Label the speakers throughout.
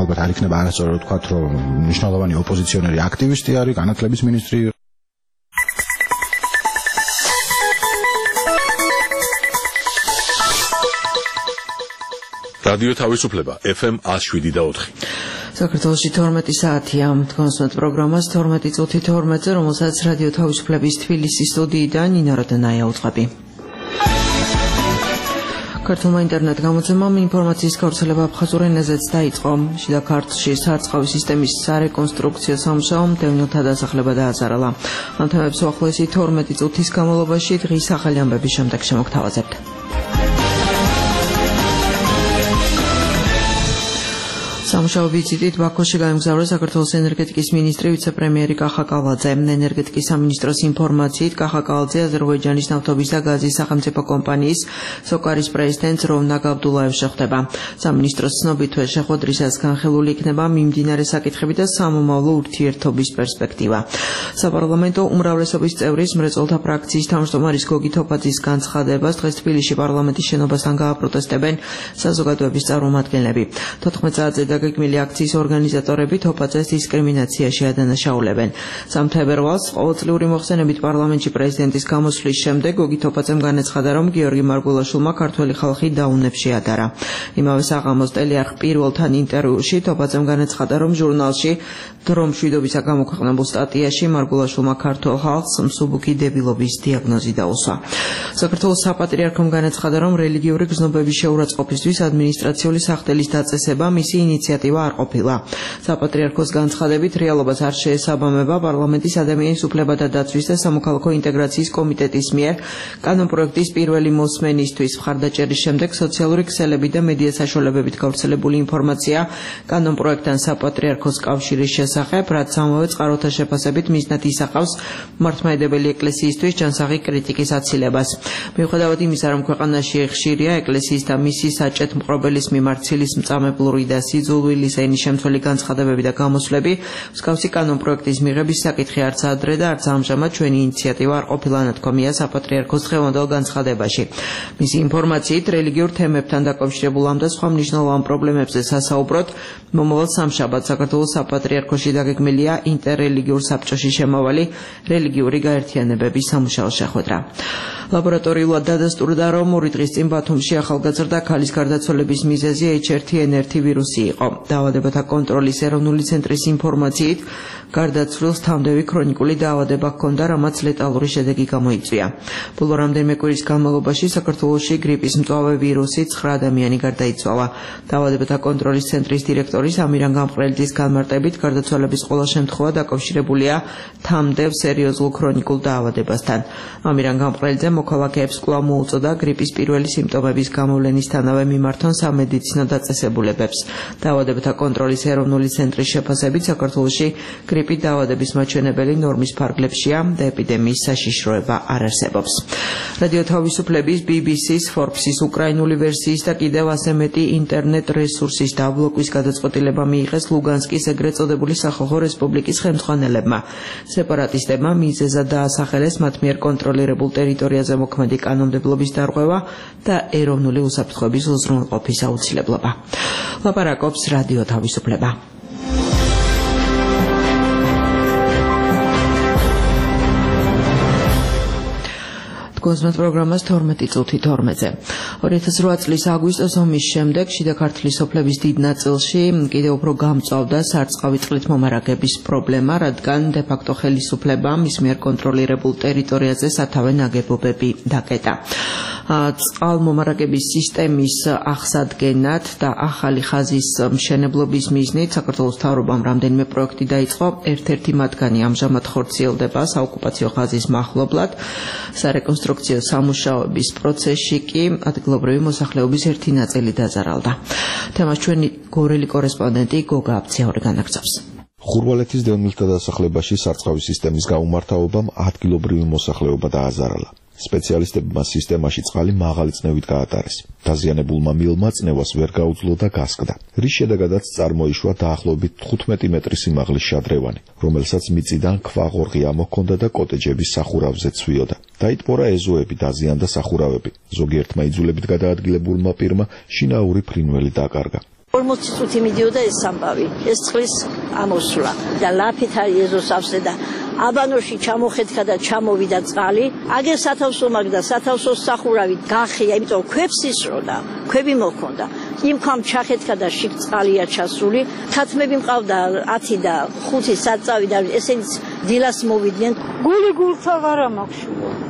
Speaker 1: ალბათ არ იქნება არასწორად ვთქვათ, რომ მნიშვნელოვანი ოპოზიციონერი აქტივისტი არის, განათლების მინისტრი.
Speaker 2: რადიო თავისუფლება FM 107.4.
Speaker 3: საქართველოში 12 საათია. თქვენს პროგრამას 12 წუთი 12-ზე, რომელსაც რადიო თავისუფლების თბილისის სტუდიიდან ნინა როდანაია უძღვები. ქართულმა ინტერნეტ გამოცემამ ინფორმაციის გავრცელება აფხაზურ ენაზეც დაიწყო. შიდა ქართლში სარწყავი სისტემის სარეკონსტრუქციო სამუშაო მდევნილთა დასახლება დააზარალა. ამ თემებს უახლოესი 12 წუთის განმავლობაში დღის ახალი ამბების შემდეგ შემოგთავაზებთ. სამუშაო ვიზიტით ბაქოში გაემგზავრა საქართველოს ენერგეტიკის მინისტრი ვიცე-პრემიერი კახა კალაძე. ენერგეტიკის სამინისტროს ინფორმაციით კახა კალაძე აზერბაიჯანის ნავთობის და გაზის სახელმწიფო კომპანიის სოკარის პრეზიდენტს როვნაგ აბდულაევს შეხვდება. სამინისტროს ცნობით შეხვედრისას განხილული იქნება მიმდინარე საკითხები და სამომავლო ურთიერთობის პერსპექტივა. საპარლამენტო უმრავლესობის წევრის მრეწველთა ფრაქციის თავმჯდომარის გოგი თოფაძის განცხადებას დღეს თბილისში პარლამენტის შენობასთან გააპროტესტებენ საზოგადოების წარმომადგენლები. 14 წელიწადზე გეგმილი აქციის ორგანიზატორები თოფაძეს დისკრიმინაციაში ადანაშაულებენ. 3 თებერვალს ყოველწლიური მოხსენებით პარლამენტში პრეზიდენტის გამოსვლის შემდეგ გოგი თოფაძემ განაცხადა, რომ გიორგი მარგულაშვილმა ქართველი ხალხი დაუნებში ადარა. იმავე საღამოს ტელიარხ პირველთან ინტერვიუში თოფაძემ განაცხადა, რომ ჟურნალში დრო მშვიდობისა გამოქვეყნებულ სტატიაში მარგულაშვილმა ქართულ ხალხს მსუბუქი დებილობის დიაგნოზი დაუსვა. საქართველოს საპატრიარქომ განაცხადა, რომ რელიგიური გზნობების შეურაცხყოფისთვის ადმინისტრაციული სახდელის დაწესება მისი ინიციატივა არ ყოფილა. საპატრიარქოს განცხადებით რეალობას არ შეესაბამება პარლამენტის ადამიანის უფლებათა დაცვის და სამოქალაქო ინტეგრაციის კომიტეტის მიერ კანონპროექტის პირველი მოსმენისთვის მხარდაჭერის შემდეგ სოციალური ქსელები და მედია საშუალებებით გავრცელებული ინფორმაცია კანონპროექტთან საპატრიარქოს კავშირის შესახებ, რაც ამავე წყაროთა შეფასებით მიზნად ისახავს მართლმადიდებელი ეკლესიისთვის ჯანსაღი კრიტიკის აცილებას. მიუხედავად იმისა, რომ ქვეყანაში ხშირია ეკლესიის და მისი საჭეთ მყრობელის მიმართ ცილის მწამებლური და სიძულვილის ენის შემცველი განცხადებები და გამოსვლები, მსგავსი კანონპროექტის მიღების საკითხი არც ადრე და არც ამჟამად ჩვენი ინიციატივა არ ყოფილა ნათქვამია საპატრიარქოს დღევანდელ განცხადებაში. მისი ინფორმაციით, რელიგიურ თემებთან დაკავშირებულ ამ და სხვა მნიშვნელოვან პრობლემებზე სასაუბროდ მომავალ სამშაბათს საქართველოს საპატრიარქოში დაგეგმილია ინტერრელიგიურ საბჭოში შემავალი რელიგიური გაერთიანებების სამუშაო შეხვედრა. ლაბორატორიულად დადასტურდა, რომ 2 დღის წინ ბათუმში ახალგაზრდა ქალის გარდაცვალების მიზეზი H1N1 ვირუსი იყო. დაავადებათა კონტროლის ეროვნული ცენტრის ინფორმაციით, გარდაცვლილს თამდევი ქრონიკული დაავადება ჰქონდა, რამაც ლეტალური შედეგი გამოიწვია. ბოლო რამდენიმე კვირის განმავლობაში საქართველოში გრიპის მწვავე ვირუსით 9 ადამიანი გარდაიცვალა. დაავადებათა კონტროლის ცენტრის დირექტორის ამირან გამყრელიძის განმარტებით, გარდაცვალების ყველა შემთხვევა დაკავშირებულია თამდევ სერიოზულ ქრონიკულ დაავადებასთან. ამირან გამყრელიძე მოქალაქეებს კვლავ მოუწოდა გრიპის პირველი სიმპტომების გამოვლენისთანავე მიმართონ სამედიცინო დაწესებულებებს. დაავადებათა კონტროლის ეროვნული ცენტრის შეფასებით, საქართველოში გრიპით დაავადების მაჩვენებელი ნორმის ფარგლებშია და ეპიდემიის საშიშროება არ არსებობს. რადიო თავისუფლების, BBC-ს, Forbes-ის უკრაინული ვერსიის და კიდევ ასე მეტი ინტერნეტ რესურსის დაბლოკვის გადაწყვეტილება მიიღეს ლუგანსკის ეგრეთ წოდებული სახალხო რესპუბლიკის ხელმძღვანელებმა. სეპარატისტებმა მიზეზად დაასახელეს მათ მიერ კონტროლირებულ ტერიტორიაზე მოქმედი კანონმდებლობის დარღვევა და ეროვნული უსაფრთხოების უზრუნველყოფის აუცილებლობა. ლაპარაკობს რადიო თავისუფლება. კონსმეთ პროგრამას 12 წუთი 12-ზე. 2008 წლის აგვისტოს ომის შემდეგ შიდა ქართლის სოფლების დიდ ნაწილში კიდევ უფრო გამწვავდა სარწყავი წყლით მომარაგების პრობლემა, რადგან დე-ფაქტო ხელისუფლებამ მის მიერ კონტროლირებულ ტერიტორიაზე სათავე ნაგებობები დაკეტა. წყალმომარაგების სისტემის აღსადგენად და ახალი ხაზის მშენებლობის მიზნით საქართველოს მთავრობამ რამდენიმე პროექტი დაიწყო. ერთ-ერთი მათგანი ამჟამად ხორციელდება საოკუპაციო ხაზის მახლობლად. სარეკონსტრუქციო სამუშაოების პროცესში კი ადგილობრივი მოსახლეობის ერთი ნაწილი დაზარალდა. თემას ჩვენი გორელი კორესპონდენტი გოგა აბციაური განაგრძობს.
Speaker 4: ხურვალეთის დევნილთა დასახლებაში სარწყავი სისტემის გაუმართავობამ ადგილობრივი მოსახლეობა დააზარალა. სპეციალისტებმა სისტემაში წყალი მაღალი წნევით გაატარეს. დაზიანებულმა მილმა წნევას ვერ გაუძლო და გასკდა. რის შედეგადაც წარმოიშვა დაახლოებით 15 მეტრის სიმაღლის შადრევანი, რომელსაც მიწიდან ქვაღორღი ამოჰქონდა და კოტეჯების სახურავზე ცვიოდა. დაიტბორა ეზოები, დაზიანდა სახურავები. ზოგიერთმა იძულებით გადაადგილებულმა პირმა შინაური ფრინველი დაკარგა.
Speaker 5: 40 წუთი მიდიოდა ეს ამბავი, ეს წყლის ამოსვლა და ლაფით არის ეზოსავსე და აბანოში ჩამოხეთქა და ჩამოვიდა წყალი, აგერ სათავსო მაგდა, სათავსოს სახურავი გახია, იმიტომ ქვებს ისროდა, ქვები მოქონდა. იმ ხამ ჩახეთქა და შიგ წყალია ჩასული, თათმები მყავდა 10 და 5 საწავი და ესენიც დილას მოვიდნენ.
Speaker 6: გული გულსა ვარა მაქვს.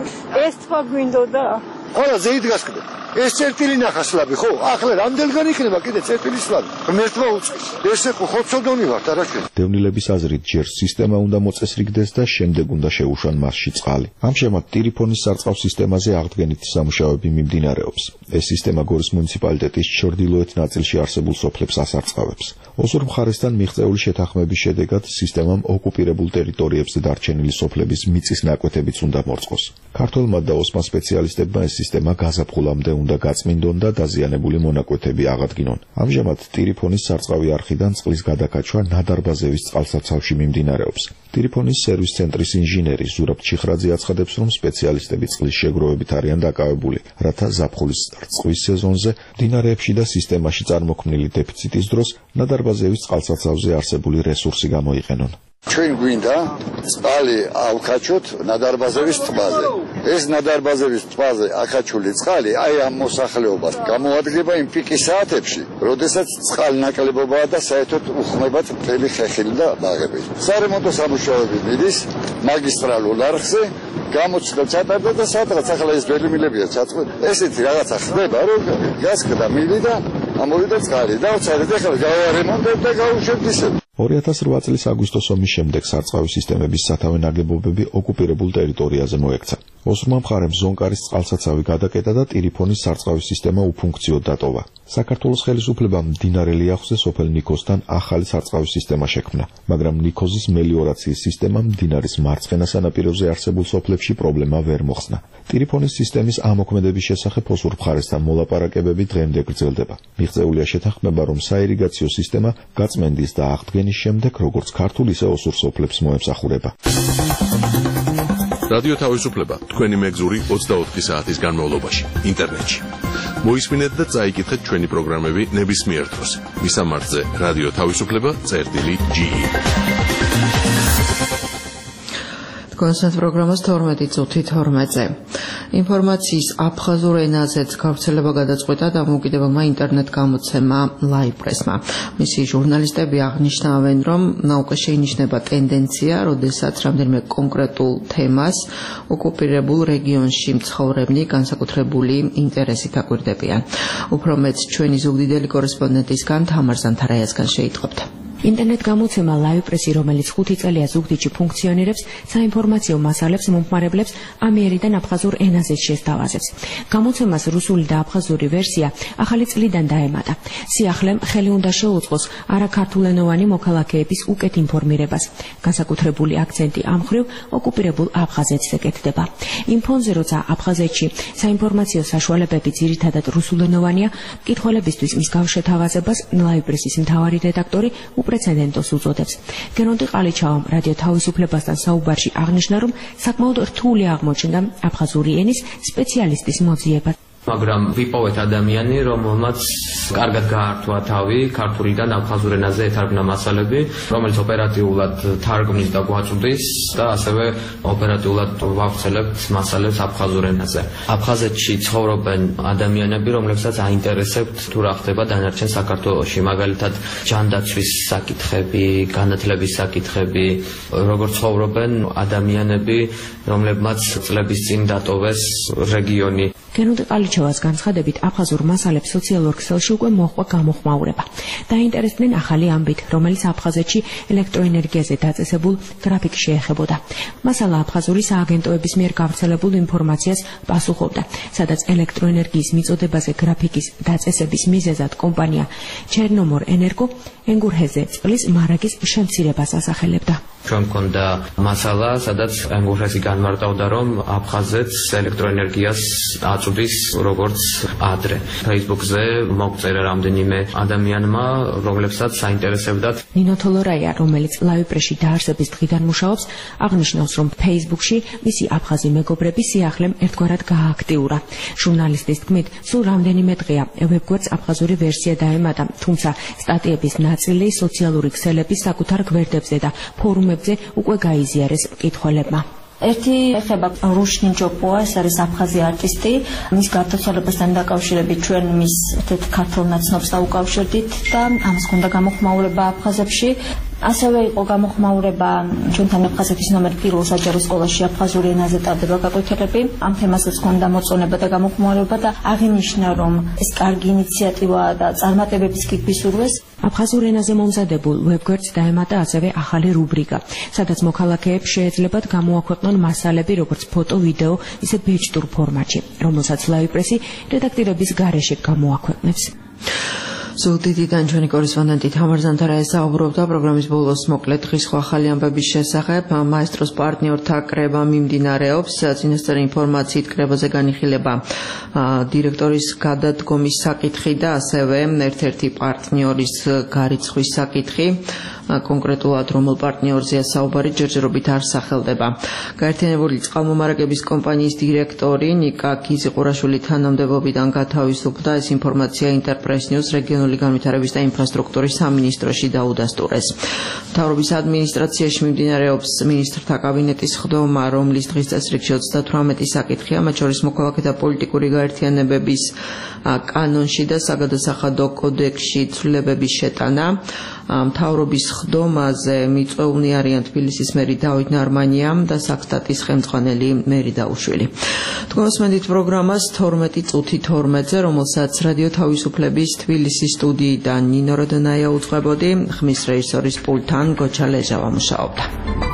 Speaker 6: ეს თქვა გვინდოდა.
Speaker 7: ყველა ზეით გასკდა. ეს წერტილი ნახასლაბი ხო? ახლა რამდენგან იქნება კიდე წერტილის სლაბი? ღმერთმა უწყის. ეს ხო ხოცოდონი ვართ არაჩვენ.
Speaker 4: დევნილების აზრით ჯერ სისტემა უნდა მოწესრიგდეს და შემდეგ უნდა შეუშვან მასში წყალი. ამჟამად ტირიფონის სარწყავ სისტემაზე აღდგენითი სამუშაოები მიმდინარეობს. ეს სისტემა გორის მუნიციპალიტეტის ჩრდილოეთ ნაწილში არსებულ სოფლებს ასარწყავებს. ოსურ მხარესთან მიღწეული შეთანხმების შედეგად სისტემამ ოკუპირებულ ტერიტორიებზე დარჩენილი სოფლების მიწის ნაკვეთებიც უნდა მოწყოს. ქართველმა და ოსმა სპეციალისტებმა ეს სისტემა გაზაფხულამდე უნდა გაწმინდონ და დაზიანებული მონაკვეთები აღადგინონ. ამჟამად ტირიფონის სარწყავი არხიდან წყლის გადაკაჩვა ნადარბაზევის წყალსაცავში მიმდინარეობს. ტირიფონის სერვის ცენტრის ინჟინერი ზურაბ ჩიხრაძე აცხადებს, რომ სპეციალისტები წყლის შეგროვებით არიან დაკავებული, რათა ზაფხულის წყლის სეზონზე მდინარეებში და სისტემაში წარმოქმნილი დეფიციტის დროს ნადარბაზევის წყალსაცავზე არსებული რესურსი გამოიყენონ.
Speaker 7: ჩვენ გვინდა წყალი ავკაჩოთ ნადარბაზევის ტბაზე. ეს ნადარბაზევის ტბაზე აკაჩული წყალი აი ამ მოსახლეობას გამოადგება იმ პიკის საათებში, როდესაც წყალი ნაკლებობაა და საერთოდ უხმებათ მთელი ხეხილი და ბაღები. სარემონტო სამუშაოები მიდის მაგისტრალურ არხზე, გამოცდა ჩატარდა და სადღაც ახლა ეს ბელიმილებია ჩაწყვეტ. ესეთი რაღაცა ხდება, რომ გასკდა მილი და ამოვიდა წყალი და უცადეთ ახლა გავარემონტებ და გავუშვებ ისევ.
Speaker 4: 2008 წლის აგვისტოს ომის შემდეგ სარწყავი სისტემების სათავე ნაგებობები ოკუპირებულ ტერიტორიაზე მოექცა. ოსურმა მხარემ ზონკარის წყალსაცავი გადაკეტა და ტირიფონის სარწყავი სისტემა უფუნქციოდ დატოვა. საქართველოს ხელისუფლებამ მდინარე ლიახვზე სოფელ ნიქოსთან ახალი სარწყავი სისტემა შექმნა, მაგრამ ნიქოზის მელიორაციის სისტემამ მდინარის მარცხენა სანაპიროზე არსებულ სოფლებში პრობლემა ვერ მოხსნა. ტირიფონის სისტემის ამოქმედების შესახებ ოსურ მხარესთან მოლაპარაკებები დღემდე გრძელდება. მიღწეულია შეთანხმება, რომ საირიგაციო სისტემა გაწმენდის და აღდგენის შემდეგ როგორც ქართულ ისე ოსურ სოფლებს მოემსახურება.
Speaker 2: რადიო თავისუფლება თქვენი მეგზური 24 საათის განმავლობაში ინტერნეტში. მოისმინეთ და წაიკითხეთ ჩვენი პროგრამები ნებისმიერ დროს. მისამართზე რადიო თავისუფლება.ge.
Speaker 3: კონსერტ პროგრამას 12 წუთი 12-ზე. ინფორმაციის აფხაზურ ენაზეც გავრცელება გადაწყვეტა დამოუკიდებელმა ინტერნეტ გამოცემა ლაივრესმა. მისი ჟურნალისტები აღნიშნავენ, რომ უკვე შეინიშნება ტენდენცია, როდესაც რამდენიმე კონკრეტულ თემას ოკუპირებულ რეგიონში მცხოვრებნი განსაკუთრებული ინტერესით აკვირდებიან. უფრო მეც ჩვენი ზუგდიდელი კორესპონდენტისგან თამარ ზანთარაიასგან შეიტყობთ.
Speaker 8: ინტერნეტ გამოცემა ლაივრესი, რომელიც 5 წელია ზუგდიდში ფუნქციონირებს, საინფორმაციო მასალებს მომხმარებლებს ამიერიდან აფხაზურ ენაზე შესთავაზებს. გამოცემას რუსული და აფხაზური ვერსია ახალი წლიდან დაემატა. სიახლემ ხელი უნდა შეუწყოს არაქართულენოვანი მოქალაქეების უკეთ ინფორმირებას. განსაკუთრებული აქცენტი ამ მხრივ ოკუპირებულ აფხაზეთზე კეთდება. იმ ფონზე, როცა აფხაზეთში საინფორმაციო საშუალებები ძირითადად რუსულენოვანია, მკითხველებისთვის მსგავს შეთავაზებას ლაივრესის მთავარი რედაქტორი უპრეცედენტოს უწოდებს. გერონტი ყალიჩავამ რადიო თავისუფლებასთან საუბარში აღნიშნა, რომ საკმაოდ რთული აღმოჩნდა აფხაზური ენის სპეციალისტის მოძიება.
Speaker 9: მაგრამ ვიპოვეთ ადამიანი, რომელმაც კარგად გაართვა თავი ქართულიდან აფხაზურ ენაზე ეთარგმნა მასალები, რომელიც ოპერატიულად თარგმნის და გვაწვდის და ასევე ოპერატიულად ვავრცელებთ მასალებს აფხაზურ ენაზე. აფხაზეთში ცხოვრობენ ადამიანები, რომლებსაც აინტერესებთ თუ რა ხდება დანარჩენ საქართველოში, მაგალითად ჯანდაცვის საკითხები, განათლების საკითხები, როგორ ცხოვრობენ ადამიანები, რომლებმაც წლების წინ დატოვეს რეგიონი.
Speaker 8: გერონტი ყალიჩევას განცხადებით, აფხაზურ მასალებს სოციალურ ქსელში უკვე მოჰყვა გამოხმაურება. დაინტერესდნენ ახალი ამბით, რომელიც აფხაზეთში ელექტროენერგიაზე დაწესებულ გრაფიკს შეეხებოდა. მასალა აფხაზური სააგენტოების მიერ გავრცელებულ ინფორმაციას პასუხობდა, სადაც ელექტროენერგიის მიწოდებაზე გრაფიკის დაწესების მიზეზად კომპანია ჩერნომორ ენერგო ენგურჰეზე წყლის მარაგის შემცირებას ასახელებდა.
Speaker 9: ჩვენ მქონდა მასალა, სადაც ანგუშესი განმარტავდა, რომ აფხაზეთს ელექტროენერგიას აწვდის როგორც ადრე. Facebook-ზე მოგწერა რამდენიმე ადამიანმა, რომლებსაც საინტერესებდათ.
Speaker 8: ნინო თოლორაია, რომელიც ლაივ-პრესში დაარსების დღიდან მუშაობს, აღნიშნავს, რომ Facebook-ში მისი აფხაზი მეგობრების სიახლემ ერთგვარად გააქტიურა. ჟურნალისტის თქმით, სულ რამდენიმე დღეა ვებგვერდს აფხაზური ვერსია დაემატა, თუმცა სტატიების ნაწილი სოციალური ქსელების საკუთარ გვერდებზე და ფორუმებზე უკვე გაიზიარეს მკითხველებმა.
Speaker 10: ერთი ეხება რუშნინ ჯოპოა, ეს არის აფხაზი არტისტი. მის გარდაცვალებასთან დაკავშირებით ჩვენ მის ერთ ქართულ ნაცნობს დაუკავშირდით და ამას ჰქონდა გამოხმაურება აფხაზებში. ასევე იყო გამოხმაურება ჩვენთან აფხაზეთის ნომერ 1 საჯარო სკოლაში აფხაზური ენაზე ტარდება გაკვეთილები. ამ თემასაც ჰქონდა მოწონება და გამოხმაურება და აღინიშნა, რომ ეს კარგი ინიციატივაა და წარმატებების კი გვისურვეს.
Speaker 8: აფხაზურ ენაზე მომზადებულ ვებგვერდს დაემატა ასევე ახალი რუბრიკა, სადაც მოქალაქეებს შეეძლებათ გამოაქვეყნონ მასალები როგორც ფოტო, ვიდეო, ისე ბეჭდურ ფორმატში, რომელსაც ლაივ-პრესი რედაქტირების გარეშე გამოაქვეყნებს.
Speaker 3: ზუგდიდიდან ჩვენი კორესპონდენტი თამარ ზანთარაია საუბრობდა პროგრამის ბოლოს მოკლედ დღის სხვა ახალი ამბების შესახებ. მაესტროს პარტნიორთა კრება მიმდინარეობს. წინასწარი ინფორმაციით კრებაზე განიხილება დირექტორის გადადგომის საკითხი და ასევე ერთ-ერთი პარტნიორის გარიცხვის საკითხი. კონკრეტულად რომელ პარტნიორზეა საუბარი ჯერჯერობით არ სახელდება. გაერთიანებული წყალმომარაგების კომპანიის დირექტორი ნიკა გიზიყურაშვილი თანამდებობიდან გათავისუფლდა. ეს ინფორმაცია ინტერპრეს ნიუს რეგიონული განვითარების და ინფრასტრუქტურის სამინისტროში დაუდასტურეს. მთავრობის ადმინისტრაციაში მიმდინარეობს მინისტრთა კაბინეტის ხდომა, რომლის დღის წესრიგში 38 საკითხია, მათ შორის მოქალაქეთა პოლიტიკური გაერთიანებების კანონში და საგადასახადო კოდექსში ცვლილებების შეტანა. მთავრობის ხდომაზე მიწვეულნი არიან თბილისის მერი დავით ნარმანია და საქსტატის ხელმძღვანელი მერი დაუშვილი. თქვენსმენდით პროგრამას 12 წუთი 12-ზე, რომელსაც რადიო თავისუფლების თბილისის სტუდიიდან ნინო როდონაია უძღვებოდი, ხმის რეჟისორის პულტთან გოჩა ლეჟავა მუშაობდა.